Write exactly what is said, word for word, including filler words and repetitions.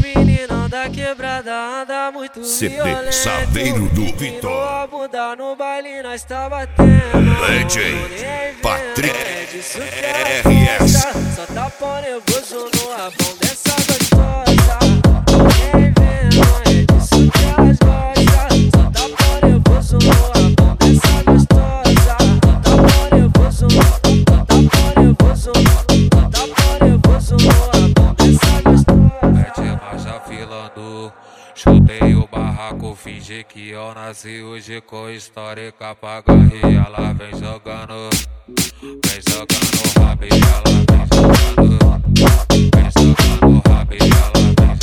meninão da quebrada anda muito C D violento. Saveiro do Virou Vitor. a bunda no baile, nós tá batendo. D J Patrick É disso que ela R S. gosta. Só tá pão nervoso no rabão dessa gostosa. Vem vendo, é disso que elas gostam. Só tá pão nervoso no rabão dessa gostosa. Só tá pão nervoso, só tá pão nervoso, só tá pão nervoso no rabão dessa gostosa. Mete marcha filando, chutei o barraco, fingi que eu nasci hoje com histórica pra garrir. Ela vem jogando, vem jogando rabo e ela vem jogando, vem jogando rabo e ela vem